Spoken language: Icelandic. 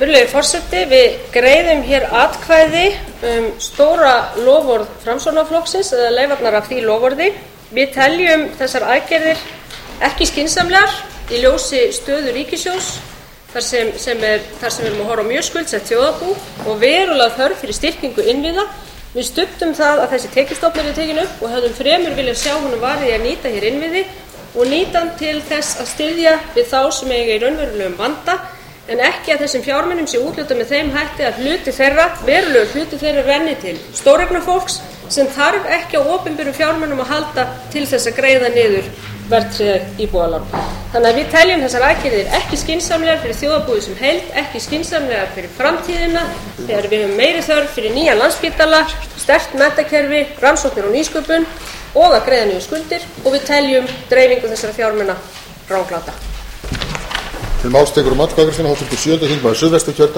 Virðulegi forseti, við greiðum hér atkvæði stóra loforð Framsóknarflokksins eða leifarnar af því loforði. Við teljum þessar aðgerðir ekki skynsamlegar í ljósi stöðu ríkissjóðs þar sem við erum að horfa á mjög skuldsett þjóðarbú og verulega þörf fyrir styrkingu innviða. Við studdum það að þessi tekjustofn yrði tekin upp og hefðum fremur viljað sjá honum varið í að nýta hér innviði og nýta hann til þess að styðja við þá sem eiga í raunverulegum vanda, en ekki að þessum fjármunum sé úthlutað með þeim hætti að verulegur hluti þeirra renni til stóreignafólks sem þarf ekki á opinberum fjármunum að halda til þess að greiða niður verðtryggð íbúðalán. Þannig að við teljum þessar aðgerðir ekki skynsamlegar fyrir þjóðarbúið sem heild, ekki skynsamlegar fyrir framtíðina þegar við höfum meiri þörf fyrir nýjan Landspítala, sterkt menntakerfi, rannsóknir og nýsköpun og að greiða niður skuldir, og við teljum dreifingu þessara fjármuna rangláta. Til máls tekur atkvæðagreiðsluna hv. 7. þingmaður Suðvesturkjördæmis